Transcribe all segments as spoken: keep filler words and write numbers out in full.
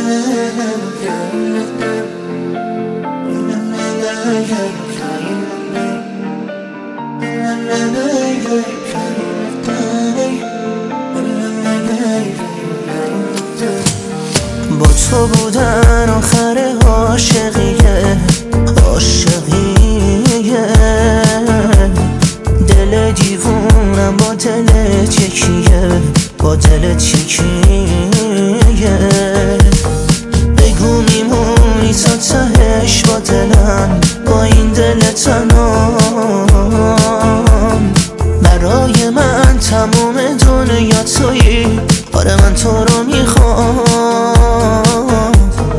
با تو بودن آخر عاشقیه عاشقیه دل دیوونم با دل چکیه با دل چکیه بگو میمونی تا تهش با دلم با این دل تنام برای من تموم دنیا تویی آره من تو رو میخوام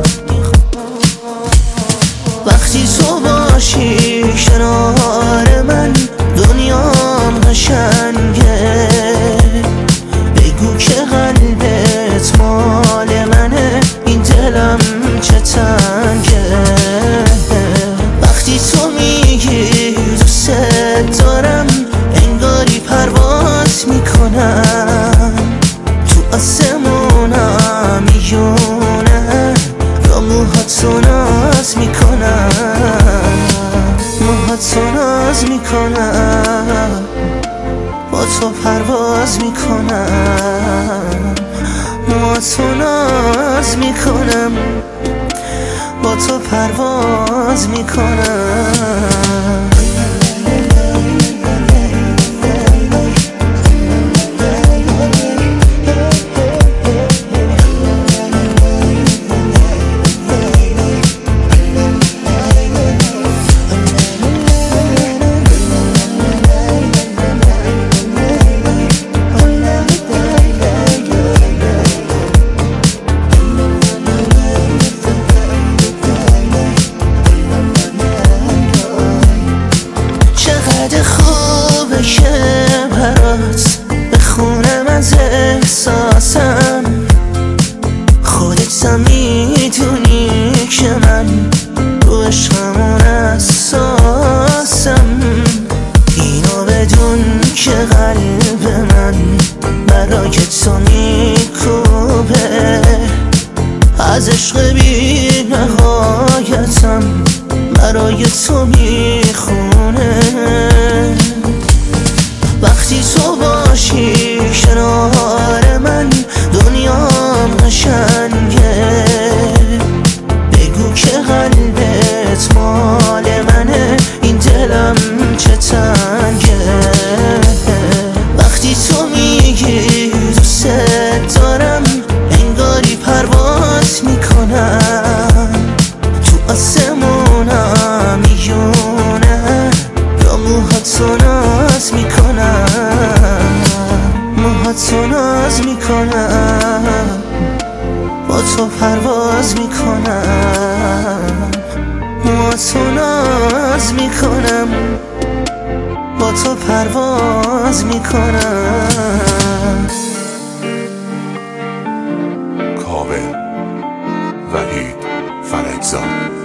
وقتی تو باشی کنار من دنیام قشنگه بگو که قلبت مال منه این دلم چه تنگه وقتی تو میگی دوست دارم انگاری پرواز میکنم تو آسمونم میونه را موهاتو ناز میکنم موهاتو ناز میکنم با تو پرواز میکنم موهاتو ناز میکنم با تو پرواز میکنم خوبه که برات بخونم از احساسم خودت هم میدونی که من رو عشقمون اساسم اینو بدون که قلب من برای تو میکوبه از عشق بی نهایتم برای تو میخونه وقتی تو باشی کنار من دنیام قشنگه بگو که قلبت مال منه این دلم چه تنگه وقتی تو میگی دوست دارم انگاری پرواز میکنم تو آسمونم میونه را موهاتو ناز میکنم موهاتو ناز میکنم با تو پرواز میکنم موهاتو ناز میکنم با تو پرواز میکنم کاوه وحید فرجزاد